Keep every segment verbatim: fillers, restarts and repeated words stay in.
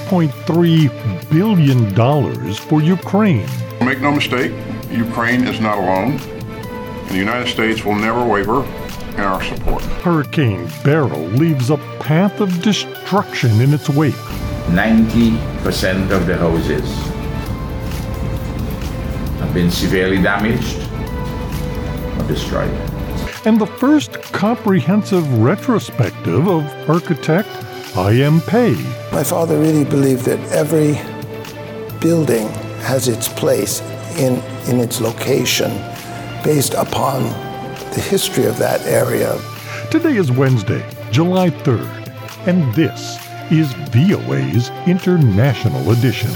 point three billion dollars for Ukraine. Make no mistake, Ukraine is not alone, and the United States will never waver in our support. Hurricane Beryl leaves a path of destruction in its wake. ninety percent of the houses have been severely damaged or destroyed. And the first comprehensive retrospective of architect I M Pei. My father really believed that every building has its place in, in its location based upon the history of that area. Today is Wednesday, July third, and this is V O A's International Edition.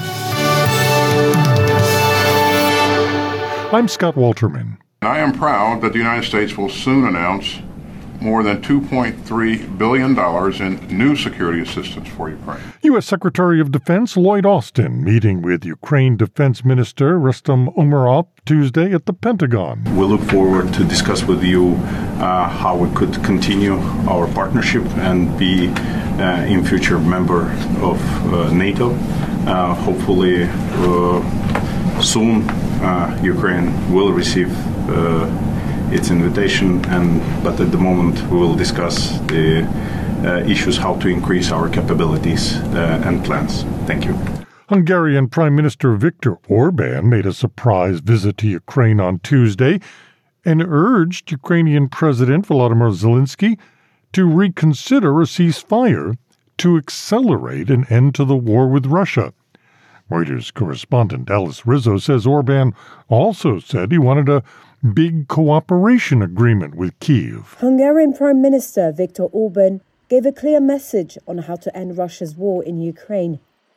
I'm Scott Walterman. I am proud that the United States will soon announce more than two point three billion dollars in new security assistance for Ukraine. U S. Secretary of Defense Lloyd Austin meeting with Ukraine Defense Minister Rustem Umerov Tuesday at the Pentagon. We look forward to discuss with you uh, how we could continue our partnership and be uh, in future member of uh, NATO. Uh, hopefully uh, soon uh, Ukraine will receive uh, its invitation, and but at the moment we will discuss the uh, issues how to increase our capabilities uh, and plans. Thank you. Hungarian Prime Minister Viktor Orban made a surprise visit to Ukraine on Tuesday and urged Ukrainian President Volodymyr Zelensky to reconsider a ceasefire to accelerate an end to the war with Russia. Reuters correspondent Alice Rizzo says Orban also said he wanted a big cooperation agreement with Kyiv. Hungarian Prime Minister Viktor Orban gave a clear message on how to end Russia's war in Ukraine.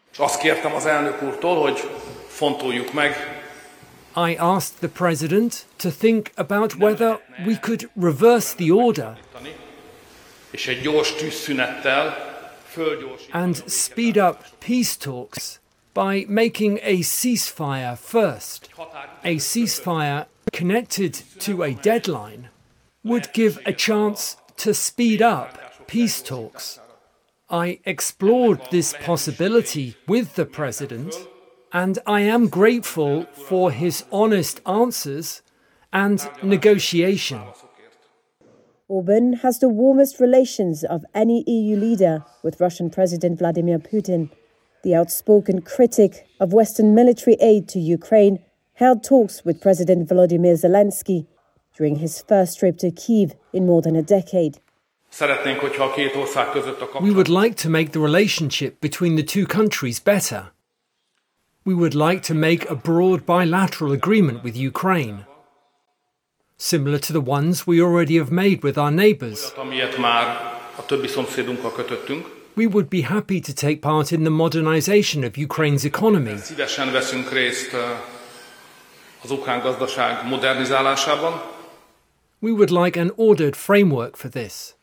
I asked the president to think about whether we could reverse the order and speed up peace talks by making a ceasefire first. A ceasefire connected to a deadline would give a chance to speed up peace talks. I explored this possibility with the president, and I am grateful for his honest answers and negotiation. Orban has the warmest relations of any E U leader with Russian President Vladimir Putin. The outspoken critic of Western military aid to Ukraine held talks with President Volodymyr Zelensky during his first trip to Kyiv in more than a decade. We would like to make the relationship between the two countries better. We would like to make a broad bilateral agreement with Ukraine, similar to the ones we already have made with our neighbours. We would be happy to take part in the modernization of Ukraine's economy. We would like an ordered framework for this.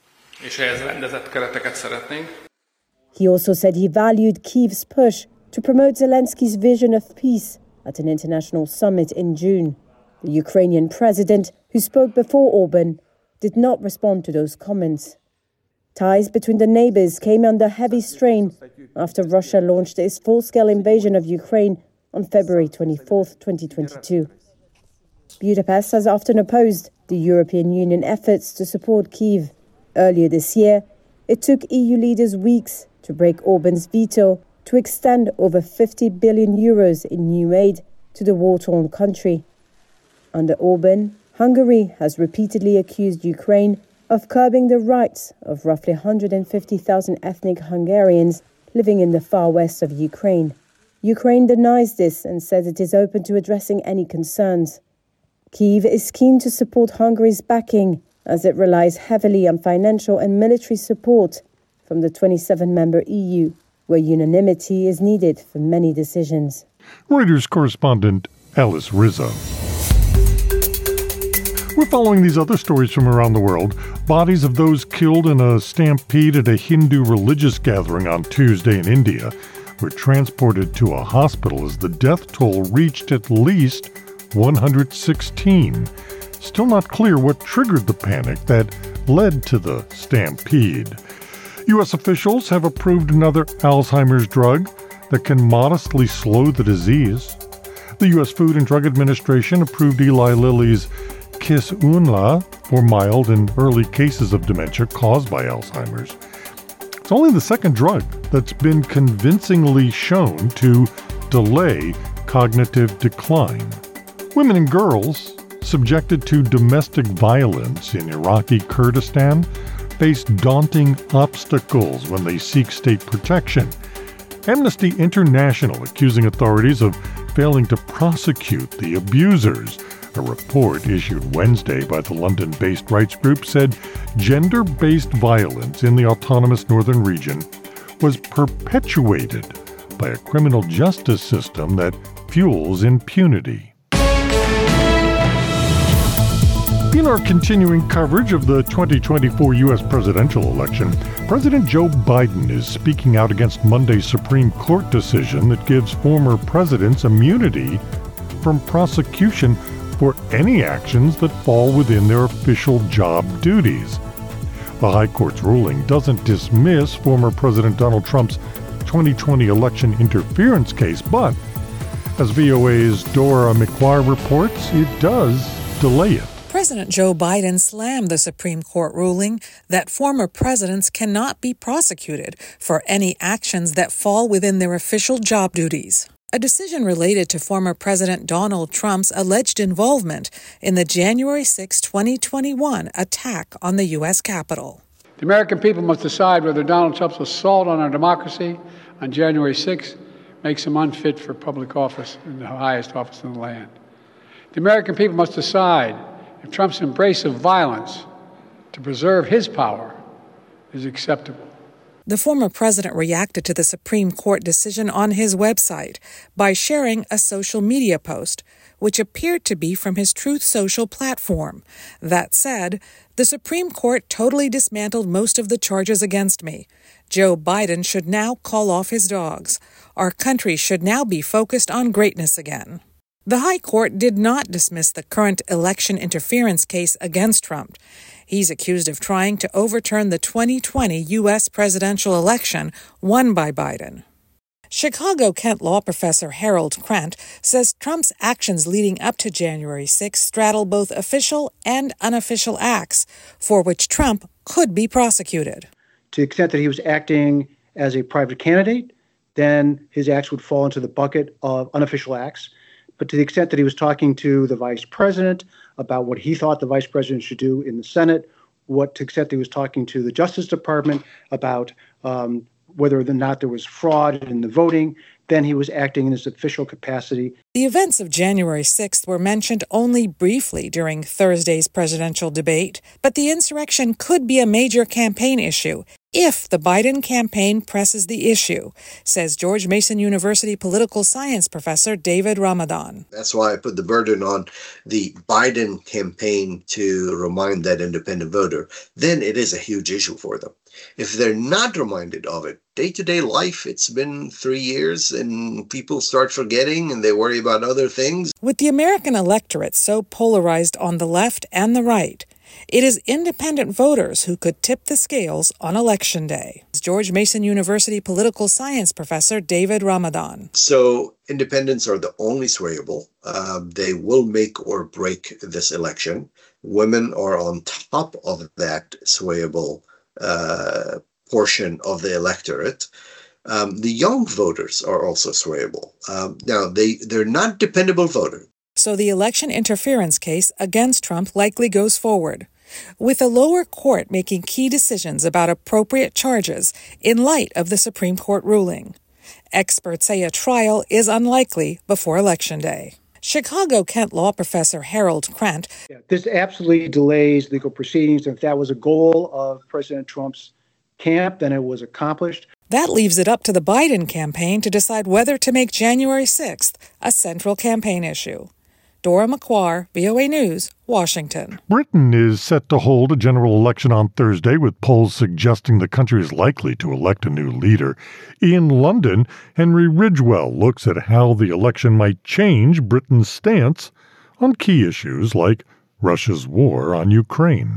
He also said he valued Kyiv's push to promote Zelensky's vision of peace at an international summit in June. The Ukrainian president, who spoke before Orban, did not respond to those comments. Ties between the neighbors came under heavy strain after Russia launched its full-scale invasion of Ukraine on February twenty-fourth, twenty twenty-two. Budapest has often opposed the European Union efforts to support Kyiv. Earlier this year, it took E U leaders weeks to break Orban's veto to extend over fifty billion euros in new aid to the war-torn country. Under Orban, Hungary has repeatedly accused Ukraine of curbing the rights of roughly one hundred fifty thousand ethnic Hungarians living in the far west of Ukraine. Ukraine denies this and says it is open to addressing any concerns. Kyiv is keen to support Hungary's backing as it relies heavily on financial and military support from the twenty-seven member E U, where unanimity is needed for many decisions. Reuters correspondent Alice Rizzo. We're following these other stories from around the world. Bodies of those killed in a stampede at a Hindu religious gathering on Tuesday in India were transported to a hospital as the death toll reached at least one hundred sixteen. Still not clear what triggered the panic that led to the stampede. U S officials have approved another Alzheimer's drug that can modestly slow the disease. The U S Food and Drug Administration approved Eli Lilly's Kisunla for mild and early cases of dementia caused by Alzheimer's. It's only the second drug that's been convincingly shown to delay cognitive decline. Women and girls subjected to domestic violence in Iraqi Kurdistan face daunting obstacles when they seek state protection. Amnesty International accusing authorities of failing to prosecute the abusers. A report issued Wednesday by the London-based rights group said gender-based violence in the autonomous northern region was perpetuated by a criminal justice system that fuels impunity. In our continuing coverage of the twenty twenty-four U S presidential election, President Joe Biden is speaking out against Monday's Supreme Court decision that gives former presidents immunity from prosecution for any actions that fall within their official job duties. The High Court's ruling doesn't dismiss former President Donald Trump's twenty twenty election interference case, but, as V O A's Dora McQuarrie reports, it does delay it. President Joe Biden slammed the Supreme Court ruling that former presidents cannot be prosecuted for any actions that fall within their official job duties. A decision related to former President Donald Trump's alleged involvement in the January sixth, twenty twenty-one attack on the U S Capitol. The American people must decide whether Donald Trump's assault on our democracy on January sixth makes him unfit for public office in the highest office in the land. The American people must decide if Trump's embrace of violence to preserve his power is acceptable. The former president reacted to the Supreme Court decision on his website by sharing a social media post, which appeared to be from his Truth Social platform, that said, "The Supreme Court totally dismantled most of the charges against me. Joe Biden should now call off his dogs. Our country should now be focused on greatness again." The High Court did not dismiss the current election interference case against Trump. He's accused of trying to overturn the twenty twenty U S presidential election won by Biden. Chicago Kent law professor Harold Krent says Trump's actions leading up to January sixth straddle both official and unofficial acts for which Trump could be prosecuted. To the extent that he was acting as a private candidate, then his acts would fall into the bucket of unofficial acts. But to the extent that he was talking to the vice president about what he thought the vice president should do in the Senate, what to the extent that he was talking to the Justice Department about um, whether or not there was fraud in the voting, then he was acting in his official capacity. The events of January sixth were mentioned only briefly during Thursday's presidential debate, but the insurrection could be a major campaign issue if the Biden campaign presses the issue, says George Mason University political science professor David Ramadan. That's why I put the burden on the Biden campaign to remind that independent voter. Then it is a huge issue for them. If they're not reminded of it, day-to-day life, it's been three years and people start forgetting and they worry about other things. With the American electorate so polarized on the left and the right, it is independent voters who could tip the scales on Election Day. George Mason University political science professor David Ramadan. So independents are the only swayable. Uh, they will make or break this election. Women are on top of that swayable uh, portion of the electorate. Um, the young voters are also swayable. Um, now, they, they're not dependable voters. So the election interference case against Trump likely goes forward, with a lower court making key decisions about appropriate charges in light of the Supreme Court ruling. Experts say a trial is unlikely before Election Day. Chicago Kent law professor Harold Krent. Yeah, this absolutely delays legal proceedings. And if that was a goal of President Trump's camp, then it was accomplished. That leaves it up to the Biden campaign to decide whether to make January sixth a central campaign issue. Dora McQuarrie, V O A News, Washington. Britain is set to hold a general election on Thursday, with polls suggesting the country is likely to elect a new leader. In London, Henry Ridgwell looks at how the election might change Britain's stance on key issues like Russia's war on Ukraine.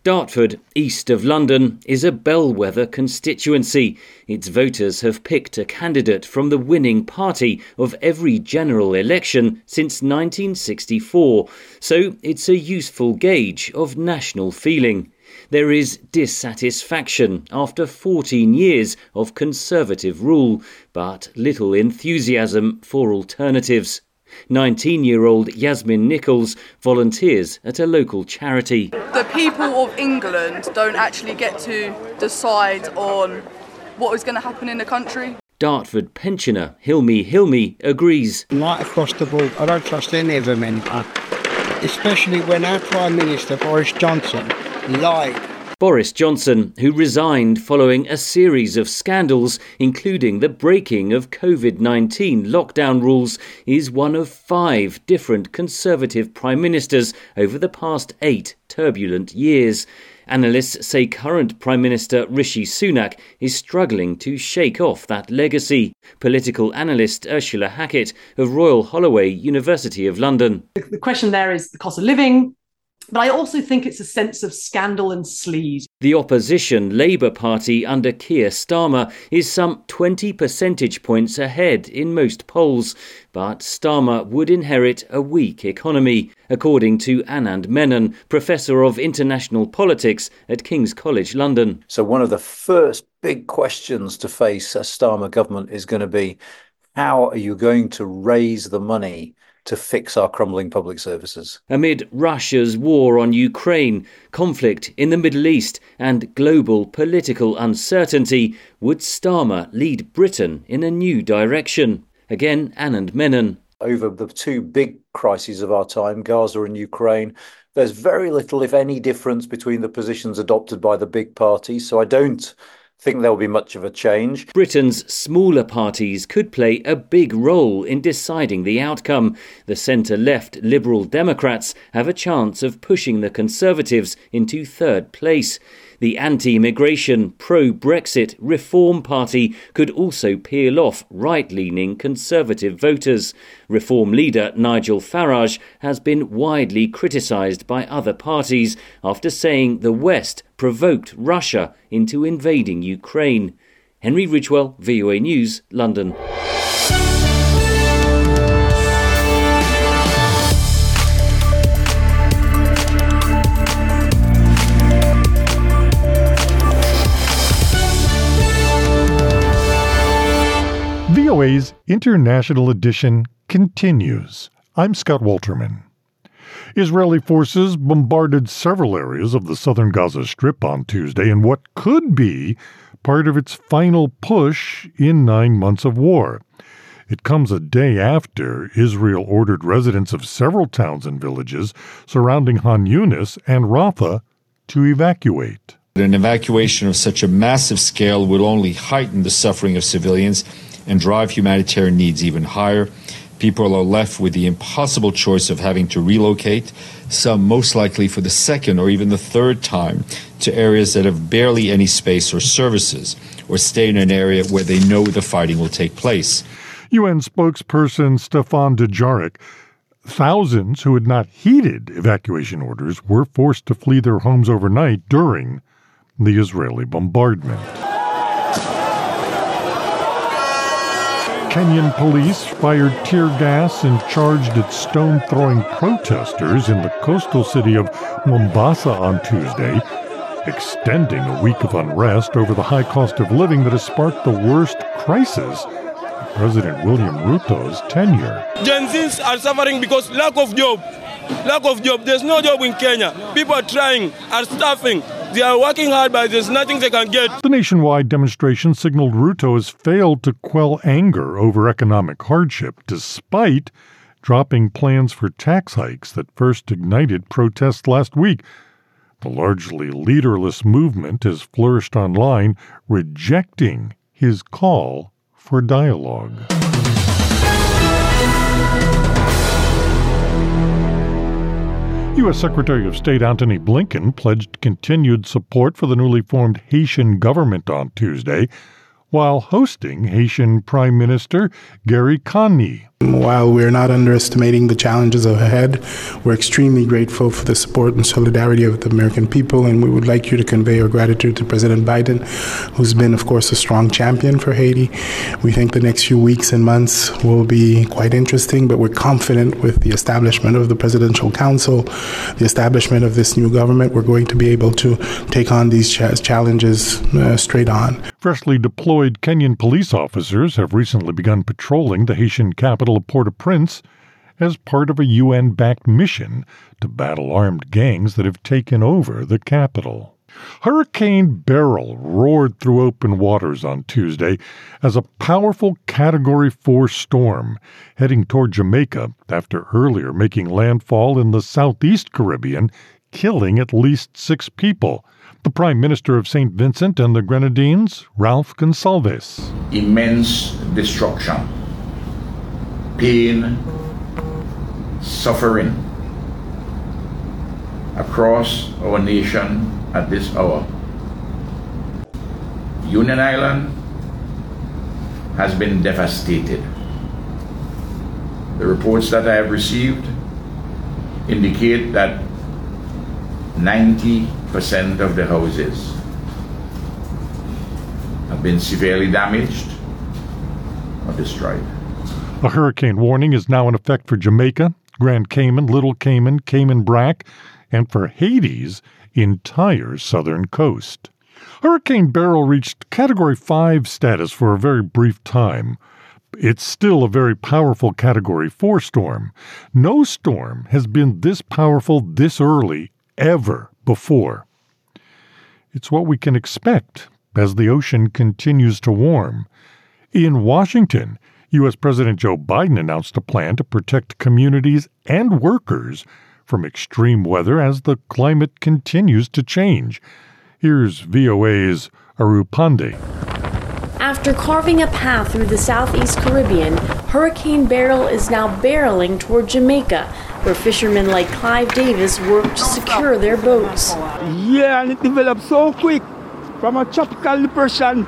Dartford, east of London, is a bellwether constituency. Its voters have picked a candidate from the winning party of every general election since nineteen sixty-four, so it's a useful gauge of national feeling. There is dissatisfaction after fourteen years of Conservative rule, but little enthusiasm for alternatives. nineteen-year-old Yasmin Nichols volunteers at a local charity. The people of England don't actually get to decide on what is going to happen in the country. Dartford pensioner Hilmi Hilmi agrees. Right across the board, I don't trust any of them anymore, especially when our Prime Minister Boris Johnson lied. Boris Johnson, who resigned following a series of scandals, including the breaking of covid nineteen lockdown rules, is one of five different Conservative Prime Ministers over the past eight turbulent years. Analysts say current Prime Minister Rishi Sunak is struggling to shake off that legacy. Political analyst Ursula Hackett of Royal Holloway, University of London. The question there is the cost of living, but I also think it's a sense of scandal and sleaze. The opposition Labour Party under Keir Starmer is some twenty percentage points ahead in most polls, but Starmer would inherit a weak economy, according to Anand Menon, Professor of International Politics at King's College London. So one of the first big questions to face a Starmer government is going to be, how are you going to raise the money to fix our crumbling public services? Amid Russia's war on Ukraine, conflict in the Middle East and global political uncertainty, would Starmer lead Britain in a new direction? Again, Anand Menon. Over the two big crises of our time, Gaza and Ukraine, there's very little, if any, difference between the positions adopted by the big parties, so I don't think there will be much of a change. Britain's smaller parties could play a big role in deciding the outcome. The centre-left Liberal Democrats have a chance of pushing the Conservatives into third place. The anti-immigration, pro-Brexit Reform Party could also peel off right-leaning Conservative voters. Reform leader Nigel Farage has been widely criticised by other parties after saying the West provoked Russia into invading Ukraine. Henry Ridgewell, V O A News, London. V O A's International Edition continues. I'm Scott Walterman. Israeli forces bombarded several areas of the southern Gaza Strip on Tuesday in what could be part of its final push in nine months of war. It comes a day after Israel ordered residents of several towns and villages surrounding Han Yunis and Rafah to evacuate. An evacuation of such a massive scale would only heighten the suffering of civilians and drive humanitarian needs even higher. People are left with the impossible choice of having to relocate, some most likely for the second or even the third time, to areas that have barely any space or services, or stay in an area where they know the fighting will take place. U N spokesperson Stefan Dujarric. Thousands who had not heeded evacuation orders were forced to flee their homes overnight during the Israeli bombardment. Kenyan police fired tear gas and charged at stone-throwing protesters in the coastal city of Mombasa on Tuesday, extending a week of unrest over the high cost of living that has sparked the worst crisis in President William Ruto's tenure. Gen Zs are suffering because lack of job. Lack of job. There's no job in Kenya. People are trying, are starving. They are working hard, but there's nothing they can get. The nationwide demonstration signaled Ruto has failed to quell anger over economic hardship, despite dropping plans for tax hikes that first ignited protests last week. The largely leaderless movement has flourished online, rejecting his call for dialogue. U S Secretary of State Antony Blinken pledged continued support for the newly formed Haitian government on Tuesday, while hosting Haitian Prime Minister Gary Conny. While we're not underestimating the challenges ahead, we're extremely grateful for the support and solidarity of the American people, and we would like you to convey our gratitude to President Biden, who's been, of course, a strong champion for Haiti. We think the next few weeks and months will be quite interesting, but we're confident with the establishment of the Presidential Council, the establishment of this new government, we're going to be able to take on these ch- challenges uh, straight on. Freshly deployed Kenyan police officers have recently begun patrolling the Haitian capital of Port-au-Prince as part of a U N-backed mission to battle armed gangs that have taken over the capital. Hurricane Beryl roared through open waters on Tuesday as a powerful Category four storm heading toward Jamaica after earlier making landfall in the southeast Caribbean, killing at least six people. The Prime Minister of Saint Vincent and the Grenadines, Ralph Gonsalves. Immense destruction, pain, suffering across our nation at this hour. Union Island has been devastated. The reports that I have received indicate that ninety percent of the houses have been severely damaged or destroyed. A hurricane warning is now in effect for Jamaica, Grand Cayman, Little Cayman, Cayman Brac, and for Haiti's entire southern coast. Hurricane Beryl reached Category five status for a very brief time. It's still a very powerful Category four storm. No storm has been this powerful this early ever before. It's what we can expect as the ocean continues to warm. In Washington, U S President Joe Biden announced a plan to protect communities and workers from extreme weather as the climate continues to change. Here's V O A's Aru Pandey. After carving a path through the southeast Caribbean, Hurricane Beryl is now barreling toward Jamaica, where fishermen like Clive Davis work to secure their boats. Yeah, and it developed so quick, from a tropical depression,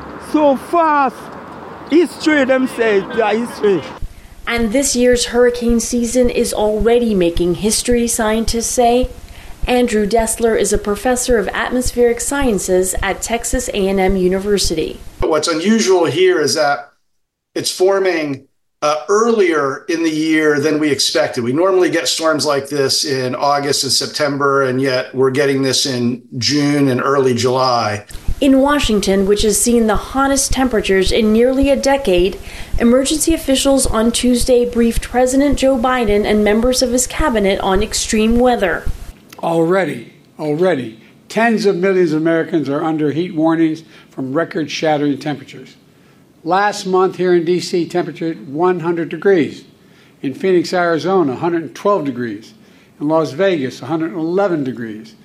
so fast. History, them say, yeah, history. And this year's hurricane season is already making history, scientists say. Andrew Dessler is a professor of atmospheric sciences at Texas A and M University. What's unusual here is that it's forming uh, earlier in the year than we expected. We normally get storms like this in August and September, and yet we're getting this in June and early July. In Washington, which has seen the hottest temperatures in nearly a decade, emergency officials on Tuesday briefed President Joe Biden and members of his cabinet on extreme weather. Already, already, tens of millions of Americans are under heat warnings from record-shattering temperatures. Last month here in D C, temperature one hundred degrees. In Phoenix, Arizona, one hundred twelve degrees. In Las Vegas, one hundred eleven degrees.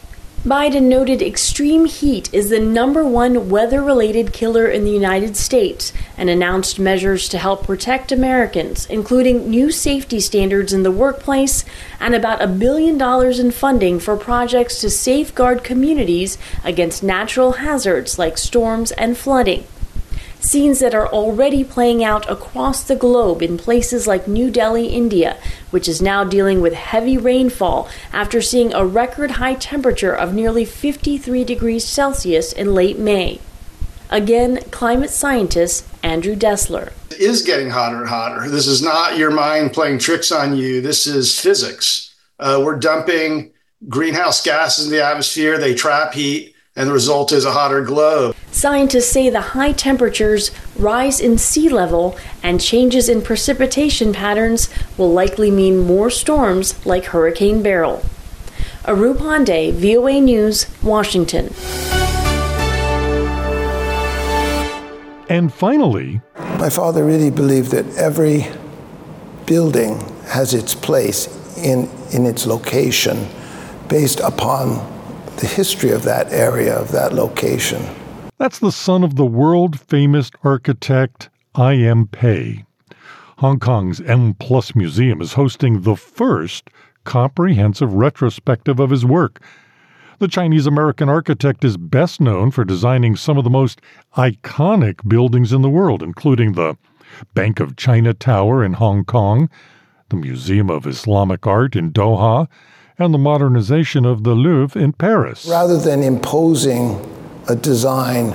Biden noted extreme heat is the number one weather-related killer in the United States and announced measures to help protect Americans, including new safety standards in the workplace and about a billion dollars in funding for projects to safeguard communities against natural hazards like storms and flooding. Scenes that are already playing out across the globe in places like New Delhi, India, which is now dealing with heavy rainfall after seeing a record high temperature of nearly fifty-three degrees Celsius in late May. Again, climate scientist Andrew Dessler. It is getting hotter and hotter. This is not your mind playing tricks on you. This is physics. Uh, we're dumping greenhouse gases in the atmosphere. They trap heat, and the result is a hotter globe. Scientists say the high temperatures, rise in sea level, and changes in precipitation patterns will likely mean more storms like Hurricane Beryl. Aru Pandey, V O A News, Washington. And finally, my father really believed that every building has its place in, in its location based upon the history of that area, of that location. That's the son of the world-famous architect I M Pei. Hong Kong's M Plus Museum is hosting the first comprehensive retrospective of his work. The Chinese-American architect is best known for designing some of the most iconic buildings in the world, including the Bank of China Tower in Hong Kong, the Museum of Islamic Art in Doha, and the modernization of the Louvre in Paris. Rather than imposing a design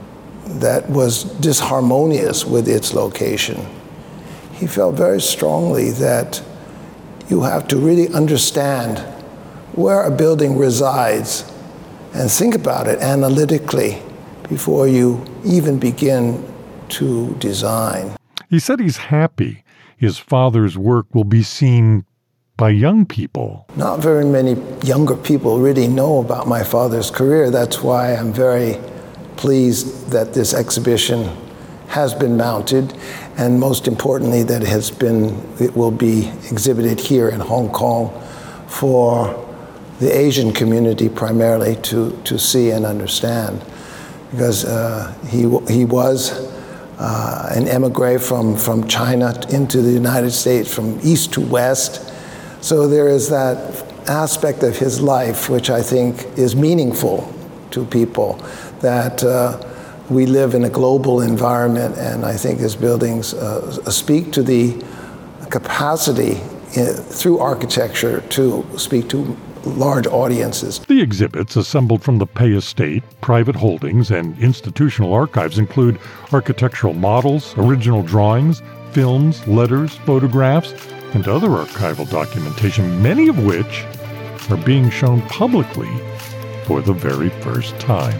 that was disharmonious with its location, he felt very strongly that you have to really understand where a building resides and think about it analytically before you even begin to design. He said he's happy his father's work will be seen by young people. Not very many younger people really know about my father's career. That's why I'm very pleased that this exhibition has been mounted, and most importantly that it has been, it will be exhibited here in Hong Kong for the Asian community primarily to, to see and understand. Because uh, he, he was uh, an emigre from, from China into the United States, from east to west. So there is that aspect of his life which I think is meaningful to people, that uh, we live in a global environment, and I think his buildings uh, speak to the capacity in, through architecture to speak to large audiences. The exhibits assembled from the Pei Estate, private holdings, and institutional archives include architectural models, original drawings, films, letters, photographs, and other archival documentation, many of which are being shown publicly for the very first time.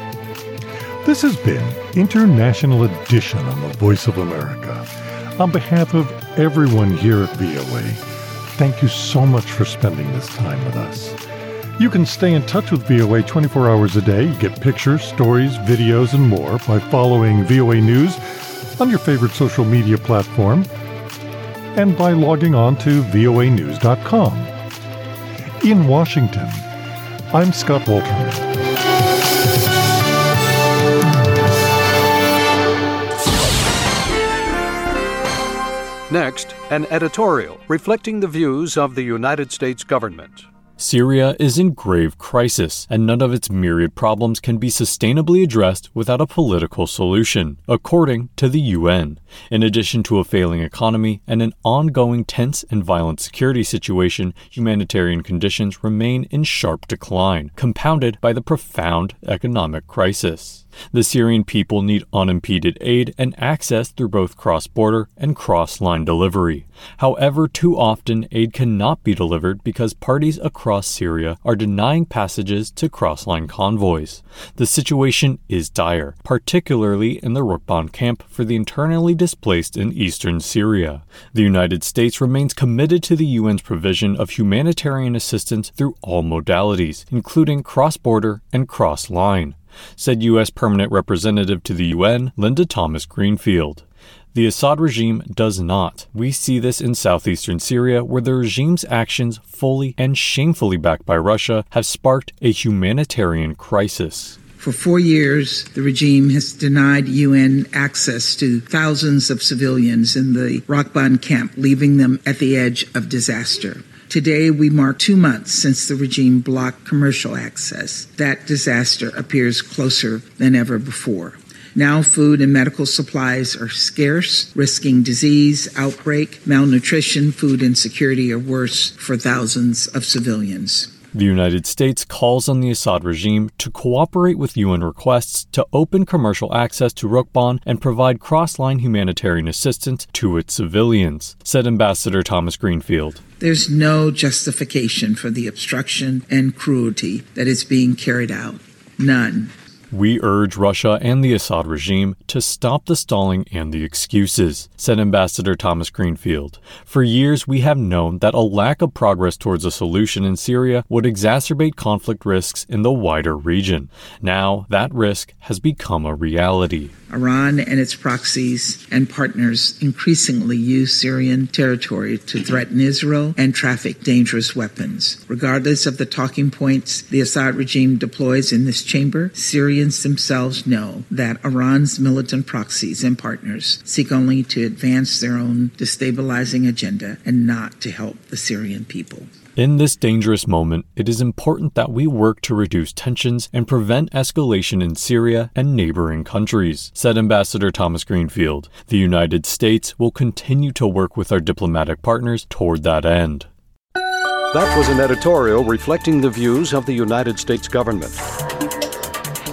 This has been International Edition on the Voice of America. On behalf of everyone here at V O A, thank you so much for spending this time with us. You can stay in touch with V O A twenty-four hours a day, get pictures, stories, videos, and more by following V O A News on your favorite social media platform and by logging on to V O A news dot com. In Washington, I'm Scott Wolterman. Next, an editorial reflecting the views of the United States government. Syria is in grave crisis, and none of its myriad problems can be sustainably addressed without a political solution, according to the U N. In addition to a failing economy and an ongoing tense and violent security situation, humanitarian conditions remain in sharp decline, compounded by the profound economic crisis. The Syrian people need unimpeded aid and access through both cross-border and cross-line delivery. However, too often aid cannot be delivered because parties across Syria are denying passages to cross-line convoys. The situation is dire, particularly in the Rukban camp for the internally displaced in eastern Syria. The United States remains committed to the U N's provision of humanitarian assistance through all modalities, including cross-border and cross-line, said U S Permanent Representative to the U N, Linda Thomas-Greenfield. The Assad regime does not. We see this in southeastern Syria, where the regime's actions, fully and shamefully backed by Russia, have sparked a humanitarian crisis. For four years, the regime has denied U N access to thousands of civilians in the Rukban camp, leaving them at the edge of disaster. Today, we mark two months since the regime blocked commercial access. That disaster appears closer than ever before. Now, food and medical supplies are scarce, risking disease, outbreak, malnutrition, food insecurity, or worse for thousands of civilians. The United States calls on the Assad regime to cooperate with U N requests to open commercial access to Rukban and provide cross-line humanitarian assistance to its civilians, said Ambassador Thomas-Greenfield. There's no justification for the obstruction and cruelty that is being carried out. None. We urge Russia and the Assad regime to stop the stalling and the excuses, said Ambassador Thomas-Greenfield. For years, we have known that a lack of progress towards a solution in Syria would exacerbate conflict risks in the wider region. Now, that risk has become a reality. Iran and its proxies and partners increasingly use Syrian territory to threaten Israel and traffic dangerous weapons. Regardless of the talking points the Assad regime deploys in this chamber, Syrians themselves know that Iran's militant proxies and partners seek only to advance their own destabilizing agenda and not to help the Syrian people. In this dangerous moment, it is important that we work to reduce tensions and prevent escalation in Syria and neighboring countries, said Ambassador Thomas Greenfield. The United States will continue to work with our diplomatic partners toward that end. That was an editorial reflecting the views of the United States government.